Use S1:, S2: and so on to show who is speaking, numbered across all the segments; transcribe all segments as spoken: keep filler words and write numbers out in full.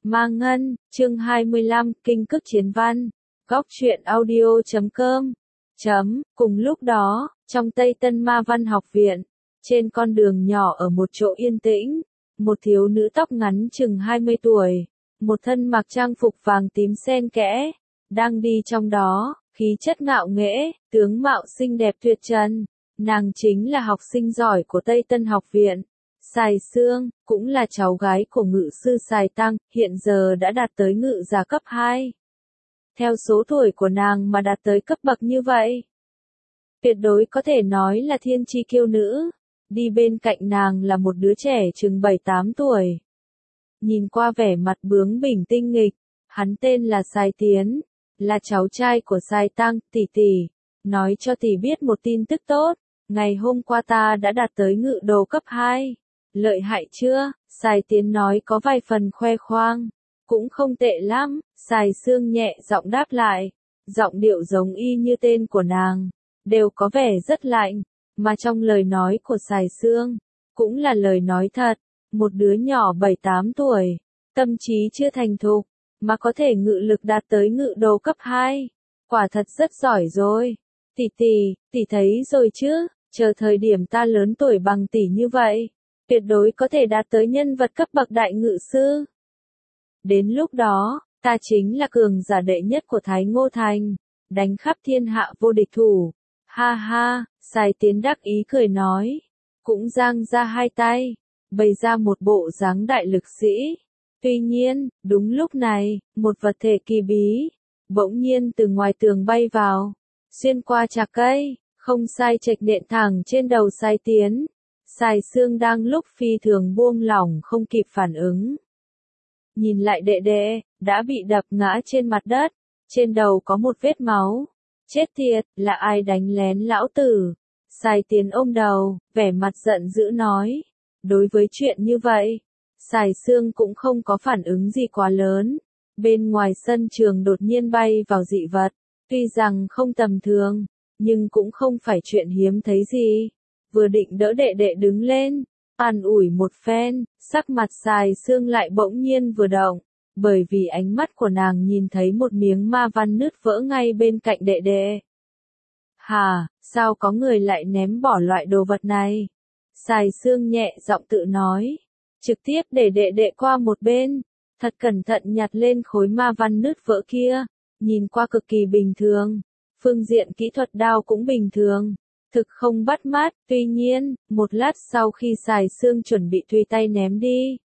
S1: Ma Ngân, chương hai mươi lăm, Kinh Cức Chiến Văn. Góc truyện audio chấm com. Chấm, cùng lúc đó, trong Tây Tân Ma Văn học viện, trên con đường nhỏ ở một chỗ yên tĩnh, một thiếu nữ tóc ngắn chừng hai mươi tuổi, một thân mặc trang phục vàng tím xen kẽ, đang đi trong đó, khí chất ngạo nghễ, tướng mạo xinh đẹp tuyệt trần. Nàng chính là học sinh giỏi của Tây Tân học viện. Sài Sương, cũng là cháu gái của ngự sư Sài Tăng, hiện giờ đã đạt tới ngự giả cấp hai. Theo số tuổi của nàng mà đạt tới cấp bậc như vậy, tuyệt đối có thể nói là thiên chi kiêu nữ. Đi bên cạnh nàng là một đứa trẻ chừng bảy tám tuổi. Nhìn qua vẻ mặt bướng bỉnh tinh nghịch, hắn tên là Sài Tiến, là cháu trai của Sài Tăng. Tỷ tỷ, nói cho tỷ biết một tin tức tốt, ngày hôm qua ta đã đạt tới ngự đồ cấp hai. Lợi hại chưa? Sài Tiến nói có vài phần khoe khoang. Cũng không tệ lắm, Sài Sương nhẹ giọng đáp lại. Giọng điệu giống y như tên của nàng, đều có vẻ rất lạnh, mà trong lời nói của Sài Sương, cũng là lời nói thật. Một đứa nhỏ bảy tám tuổi, tâm trí chưa thành thục, mà có thể ngự lực đạt tới ngự đồ cấp hai. Quả thật rất giỏi rồi. Tỷ tỷ, tỷ thấy rồi chứ, chờ thời điểm ta lớn tuổi bằng tỷ như vậy, tuyệt đối có thể đạt tới nhân vật cấp bậc đại ngự sư. Đến lúc đó, ta chính là cường giả đệ nhất của Thái Ngô Thành, đánh khắp thiên hạ vô địch thủ. Ha ha, Sài Tiến đắc ý cười nói, cũng giang ra hai tay, bày ra một bộ dáng đại lực sĩ. Tuy nhiên, đúng lúc này, một vật thể kỳ bí, bỗng nhiên từ ngoài tường bay vào, xuyên qua chạc cây, không sai chệch nện thẳng trên đầu Sài Tiến. Sài Sương đang lúc phi thường buông lỏng không kịp phản ứng. Nhìn lại đệ đệ, đã bị đập ngã trên mặt đất, trên đầu có một vết máu. Chết tiệt, là ai đánh lén lão tử? Sài Tiến ôm đầu, vẻ mặt giận dữ nói. Đối với chuyện như vậy, Sài Sương cũng không có phản ứng gì quá lớn. Bên ngoài sân trường đột nhiên bay vào dị vật, tuy rằng không tầm thường, nhưng cũng không phải chuyện hiếm thấy gì. Vừa định đỡ đệ đệ đứng lên, an ủi một phen, sắc mặt Sài Sương lại bỗng nhiên vừa động, bởi vì ánh mắt của nàng nhìn thấy một miếng ma văn nứt vỡ ngay bên cạnh đệ đệ. Hà, sao có người lại ném bỏ loại đồ vật này? Sài Sương nhẹ giọng tự nói, trực tiếp để đệ đệ qua một bên, thật cẩn thận nhặt lên khối ma văn nứt vỡ kia, nhìn qua cực kỳ bình thường, phương diện kỹ thuật đao cũng bình thường. Thực không bắt mắt, tuy nhiên, một lát sau khi Sài Sương chuẩn bị tùy tay ném đi,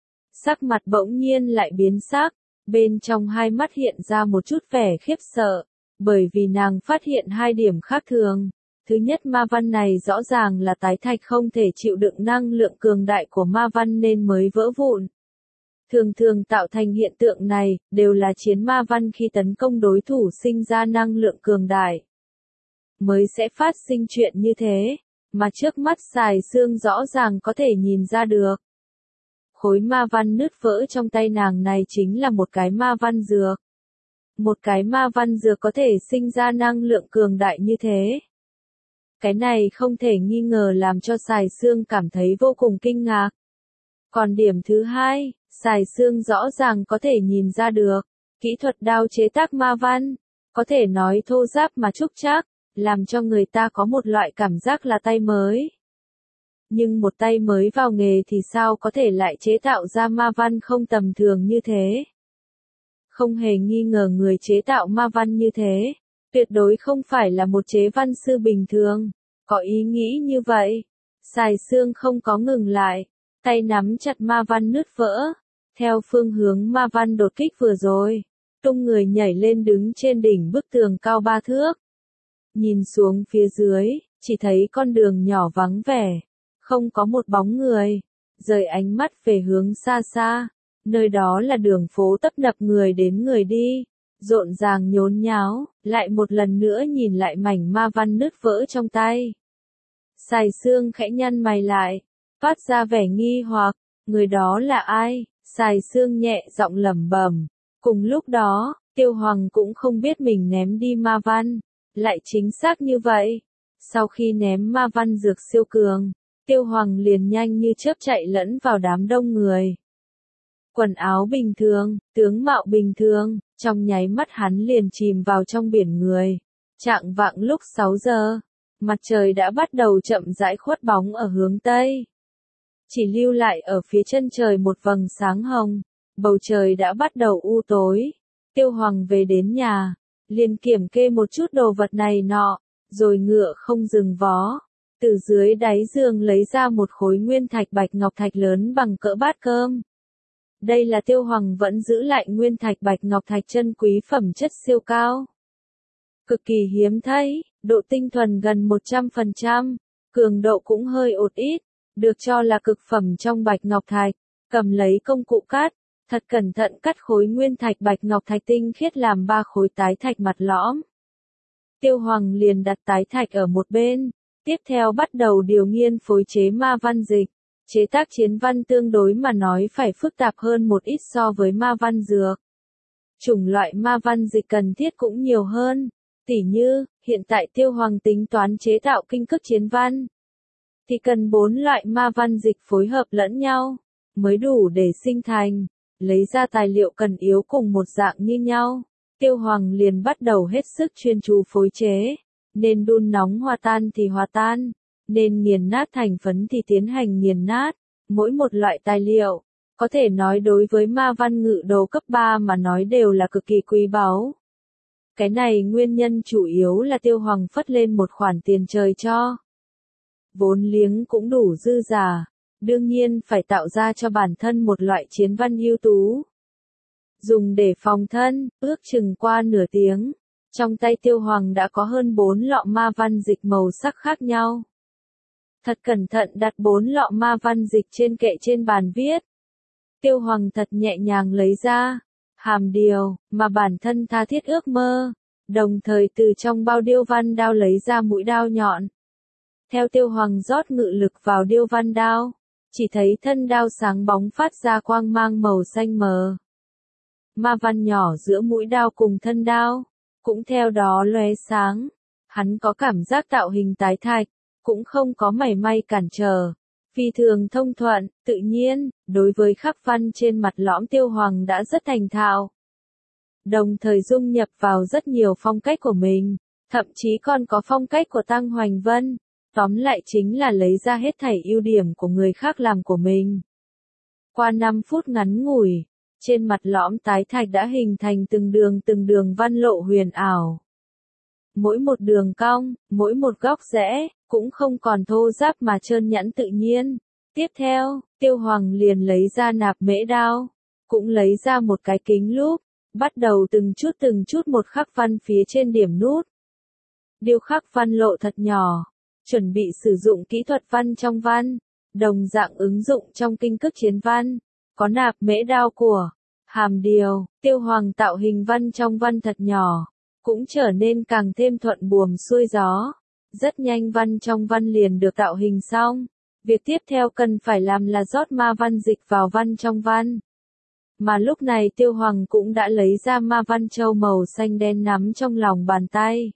S1: sắc mặt bỗng nhiên lại biến sắc, bên trong hai mắt hiện ra một chút vẻ khiếp sợ, bởi vì nàng phát hiện hai điểm khác thường. Thứ nhất, ma văn này rõ ràng là tái thạch không thể chịu đựng năng lượng cường đại của ma văn nên mới vỡ vụn. Thường thường tạo thành hiện tượng này, đều là chiến ma văn khi tấn công đối thủ sinh ra năng lượng cường đại, mới sẽ phát sinh chuyện như thế, mà trước mắt Sài Sương rõ ràng có thể nhìn ra được. Khối ma văn nứt vỡ trong tay nàng này chính là một cái ma văn dược. Một cái ma văn dược có thể sinh ra năng lượng cường đại như thế. Cái này không thể nghi ngờ làm cho Sài Sương cảm thấy vô cùng kinh ngạc. Còn điểm thứ hai, Sài Sương rõ ràng có thể nhìn ra được, kỹ thuật đao chế tác ma văn, có thể nói thô ráp mà trúc trác, làm cho người ta có một loại cảm giác là tay mới. Nhưng một tay mới vào nghề thì sao có thể lại chế tạo ra ma văn không tầm thường như thế? Không hề nghi ngờ người chế tạo ma văn như thế, tuyệt đối không phải là một chế văn sư bình thường. Có ý nghĩ như vậy, Sài Sương không có ngừng lại, tay nắm chặt ma văn nứt vỡ, theo phương hướng ma văn đột kích vừa rồi, tung người nhảy lên đứng trên đỉnh bức tường cao ba thước. Nhìn xuống phía dưới, chỉ thấy con đường nhỏ vắng vẻ, không có một bóng người. Rời ánh mắt về hướng xa xa, nơi đó là đường phố tấp nập người đến người đi, rộn ràng nhốn nháo. Lại một lần nữa nhìn lại mảnh ma văn nứt vỡ trong tay, Sài Sương khẽ nhăn mày lại, phát ra vẻ nghi hoặc, người đó là ai? Sài Sương nhẹ giọng lẩm bẩm. Cùng lúc đó, Tiêu Hoàng cũng không biết mình ném đi ma văn, lại chính xác như vậy. Sau khi ném ma văn dược siêu cường, Tiêu Hoàng liền nhanh như chớp chạy lẫn vào đám đông người. quần áo bình thường, tướng mạo bình thường, trong nháy mắt hắn liền chìm vào trong biển người. Chạng vạng lúc sáu giờ, mặt trời đã bắt đầu chậm rãi khuất bóng ở hướng Tây. Chỉ lưu lại ở phía chân trời một vầng sáng hồng, bầu trời đã bắt đầu u tối. Tiêu Hoàng về đến nhà, liền kiểm kê một chút đồ vật này nọ, rồi ngựa không dừng vó. Từ dưới đáy giường lấy ra một khối nguyên thạch bạch ngọc thạch lớn bằng cỡ bát cơm. Đây là Tiêu Hoàng vẫn giữ lại nguyên thạch bạch ngọc thạch chân quý phẩm chất siêu cao. Cực kỳ hiếm thấy, độ tinh thuần gần một trăm phần trăm, cường độ cũng hơi ột ít, được cho là cực phẩm trong bạch ngọc thạch. Cầm lấy công cụ cắt, thật cẩn thận cắt khối nguyên thạch bạch ngọc thạch tinh khiết làm ba khối tái thạch mặt lõm. Tiêu Hoàng liền đặt tái thạch ở một bên, tiếp theo bắt đầu điều nghiên phối chế ma văn dịch. Chế tác chiến văn tương đối mà nói phải phức tạp hơn một ít so với ma văn dược. Chủng loại ma văn dịch cần thiết cũng nhiều hơn, tỉ như, hiện tại Tiêu Hoàng tính toán chế tạo kinh cức chiến văn, thì cần bốn loại ma văn dịch phối hợp lẫn nhau, mới đủ để sinh thành, lấy ra tài liệu cần yếu cùng một dạng như nhau. Tiêu Hoàng liền bắt đầu hết sức chuyên chú phối chế, nên đun nóng hòa tan thì hòa tan, nên nghiền nát thành phấn thì tiến hành nghiền nát, mỗi một loại tài liệu, có thể nói đối với ma văn ngự đồ cấp ba mà nói đều là cực kỳ quý báu. Cái này nguyên nhân chủ yếu là Tiêu Hoàng phất lên một khoản tiền trời cho. Vốn liếng cũng đủ dư giả, đương nhiên phải tạo ra cho bản thân một loại chiến văn ưu tú. Dùng để phòng thân, ước chừng qua nửa tiếng, trong tay Tiêu Hoàng đã có hơn bốn lọ ma văn dịch màu sắc khác nhau. Thật cẩn thận đặt bốn lọ ma văn dịch trên kệ trên bàn viết. Tiêu Hoàng thật nhẹ nhàng lấy ra, hàm điều, mà bản thân tha thiết ước mơ, đồng thời từ trong bao điêu văn đao lấy ra mũi đao nhọn. Theo Tiêu Hoàng rót ngự lực vào điêu văn đao, chỉ thấy thân đao sáng bóng phát ra quang mang màu xanh mờ. Ma văn nhỏ giữa mũi đao cùng thân đao, cũng theo đó lóe sáng. Hắn có cảm giác tạo hình tái thạch, cũng không có mảy may cản trở. Phi thường thông thuận, tự nhiên, đối với khắc văn trên mặt lõm Tiêu Hoàng đã rất thành thạo. Đồng thời dung nhập vào rất nhiều phong cách của mình, thậm chí còn có phong cách của Tăng Hoành Vân. Tóm lại chính là lấy ra hết thảy ưu điểm của người khác làm của mình. Qua năm phút ngắn ngủi, trên mặt lõm tái thạch đã hình thành từng đường từng đường văn lộ huyền ảo. Mỗi một đường cong, mỗi một góc rẽ, cũng không còn thô ráp mà trơn nhẵn tự nhiên. Tiếp theo, Tiêu Hoàng liền lấy ra nạp mễ đao, cũng lấy ra một cái kính lúp, bắt đầu từng chút từng chút một khắc văn phía trên điểm nút. Điêu khắc văn lộ thật nhỏ, chuẩn bị sử dụng kỹ thuật văn trong văn, đồng dạng ứng dụng trong kinh cức chiến văn, có nạp mễ đao của hàm điều. Tiêu Hoàng tạo hình văn trong văn thật nhỏ, cũng trở nên càng thêm thuận buồm xuôi gió. Rất nhanh văn trong văn liền được tạo hình xong. Việc tiếp theo cần phải làm là rót ma văn dịch vào văn trong văn. Mà lúc này Tiêu Hoàng cũng đã lấy ra ma văn châu màu xanh đen nắm trong lòng bàn tay.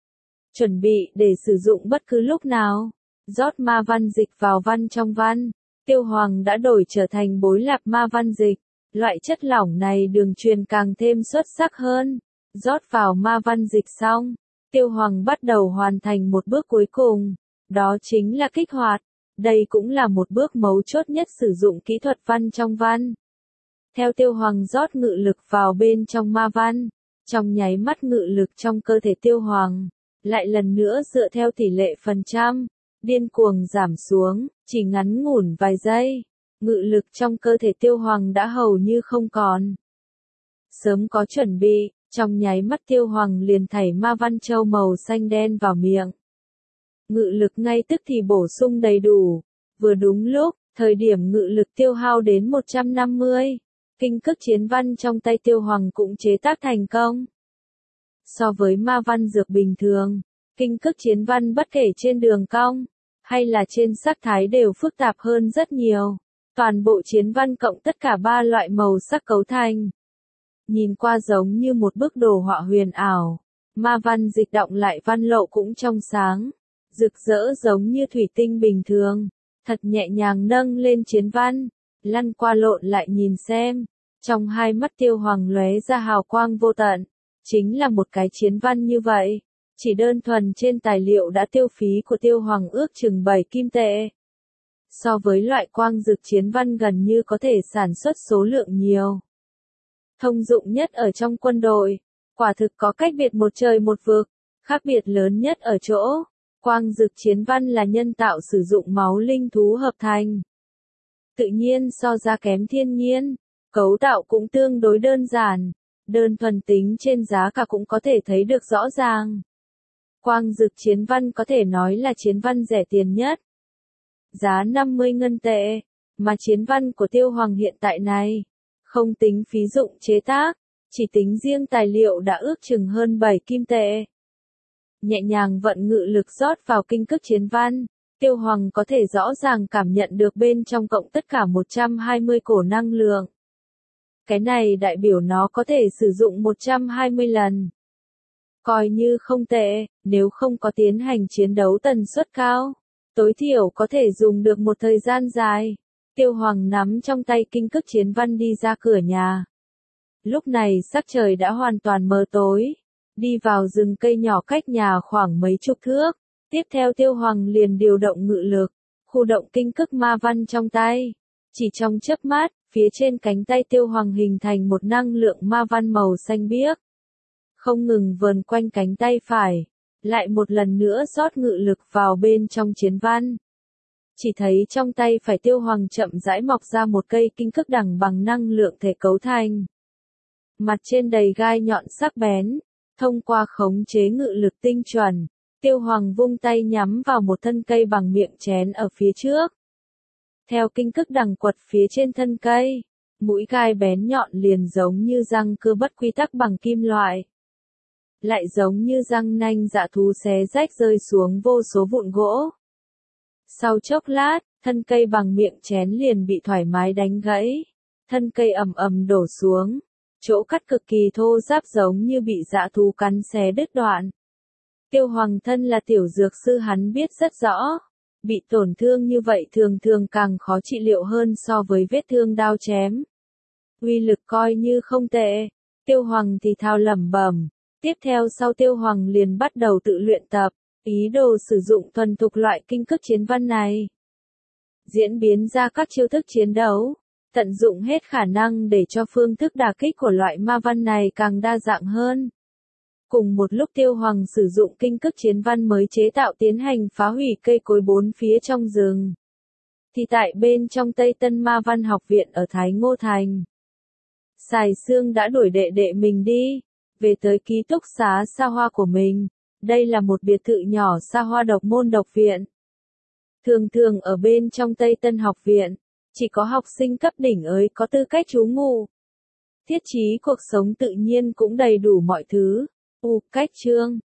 S1: Chuẩn bị để sử dụng bất cứ lúc nào. Rót ma văn dịch vào văn trong văn. Tiêu Hoàng đã đổi trở thành bối lạp ma văn dịch. Loại chất lỏng này đường truyền càng thêm xuất sắc hơn. Rót vào ma văn dịch xong, Tiêu Hoàng bắt đầu hoàn thành một bước cuối cùng. Đó chính là kích hoạt. Đây cũng là một bước mấu chốt nhất sử dụng kỹ thuật văn trong văn. Theo Tiêu Hoàng rót ngự lực vào bên trong ma văn, trong nháy mắt ngự lực trong cơ thể Tiêu Hoàng, lại lần nữa dựa theo tỷ lệ phần trăm, điên cuồng giảm xuống, chỉ ngắn ngủn vài giây, ngự lực trong cơ thể Tiêu Hoàng đã hầu như không còn. Sớm có chuẩn bị, trong nháy mắt Tiêu Hoàng liền thảy ma văn châu màu xanh đen vào miệng. Ngự lực ngay tức thì bổ sung đầy đủ, vừa đúng lúc, thời điểm ngự lực tiêu hao đến một trăm năm mươi, kinh cức chiến văn trong tay Tiêu Hoàng cũng chế tác thành công. So với ma văn dược bình thường, kinh cức chiến văn bất kể trên đường cong, hay là trên sắc thái đều phức tạp hơn rất nhiều. Toàn bộ chiến văn cộng tất cả ba loại màu sắc cấu thành. Nhìn qua giống như một bức đồ họa huyền ảo, ma văn dịch động lại văn lộ cũng trong sáng, rực rỡ giống như thủy tinh bình thường, thật nhẹ nhàng nâng lên chiến văn, lăn qua lộn lại nhìn xem, Trong hai mắt Tiêu Hoàng lóe ra hào quang vô tận, chính là một cái chiến văn như vậy. Chỉ đơn thuần trên tài liệu đã tiêu phí của Tiêu Hoàng ước chừng bảy kim tệ. So với loại quang dược chiến văn gần như có thể sản xuất số lượng nhiều. Thông dụng nhất ở trong quân đội, quả thực có cách biệt một trời một vực, khác biệt lớn nhất ở chỗ, quang dược chiến văn là nhân tạo sử dụng máu linh thú hợp thành. Tự nhiên so ra kém thiên nhiên, cấu tạo cũng tương đối đơn giản, đơn thuần tính trên giá cả cũng có thể thấy được rõ ràng. Quang dược chiến văn có thể nói là chiến văn rẻ tiền nhất. Giá năm mươi ngân tệ, mà chiến văn của Tiêu Hoàng hiện tại này, không tính phí dụng chế tác, chỉ tính riêng tài liệu đã ước chừng hơn bảy kim tệ. Nhẹ nhàng vận ngự lực rót vào kinh cức chiến văn, Tiêu Hoàng có thể rõ ràng cảm nhận được bên trong cộng tất cả một trăm hai mươi cổ năng lượng. Cái này đại biểu nó có thể sử dụng một trăm hai mươi lần. Coi như không tệ, nếu không có tiến hành chiến đấu tần suất cao, tối thiểu có thể dùng được một thời gian dài. Tiêu Hoàng nắm trong tay kinh cức chiến văn đi ra cửa nhà. Lúc này sắc trời đã hoàn toàn mờ tối. Đi vào rừng cây nhỏ cách nhà khoảng mấy chục thước. Tiếp theo Tiêu Hoàng liền điều động ngự lực, khu động kinh cức ma văn trong tay. Chỉ trong chớp mắt, phía trên cánh tay Tiêu Hoàng hình thành một năng lượng ma văn màu xanh biếc. Không ngừng vờn quanh cánh tay phải, lại một lần nữa rót ngự lực vào bên trong chiến văn. Chỉ thấy trong tay phải Tiêu Hoàng chậm rãi mọc ra một cây kinh cức đằng bằng năng lượng thể cấu thành. Mặt trên đầy gai nhọn sắc bén, thông qua khống chế ngự lực tinh chuẩn, Tiêu Hoàng vung tay nhắm vào một thân cây bằng miệng chén ở phía trước. Theo kinh cức đằng quật phía trên thân cây, mũi gai bén nhọn liền giống như răng cưa bất quy tắc bằng kim loại. Lại giống như răng nanh dạ thú xé rách rơi xuống vô số vụn gỗ. Sau chốc lát, thân cây bằng miệng chén liền bị thoải mái đánh gãy. Thân cây ầm ầm đổ xuống. Chỗ cắt cực kỳ thô ráp giống như bị dã thú cắn xé đứt đoạn. Tiêu Hoàng thân là tiểu dược sư, hắn biết rất rõ. Bị tổn thương như vậy thường thường càng khó trị liệu hơn so với vết thương đao chém. Uy lực coi như không tệ. Tiêu Hoàng thì thào lẩm bẩm. Tiếp theo sau Tiêu Hoàng liền bắt đầu tự luyện tập, ý đồ sử dụng thuần thục loại kinh cức chiến văn này. Diễn biến ra các chiêu thức chiến đấu, tận dụng hết khả năng để cho phương thức đả kích của loại ma văn này càng đa dạng hơn. Cùng một lúc Tiêu Hoàng sử dụng kinh cức chiến văn mới chế tạo tiến hành phá hủy cây cối bốn phía trong rừng. Thì tại bên trong Tây Tân Ma Văn Học Viện ở Thái Ngô Thành, Sài Sương đã đuổi đệ đệ mình đi, về tới ký túc xá xa hoa của mình. Đây là một biệt thự nhỏ xa hoa độc môn độc viện. Thường thường ở bên trong Tây Tân Học Viện, chỉ có học sinh cấp đỉnh ấy có tư cách trú ngụ. Thiết trí cuộc sống tự nhiên cũng đầy đủ mọi thứ. U cách chương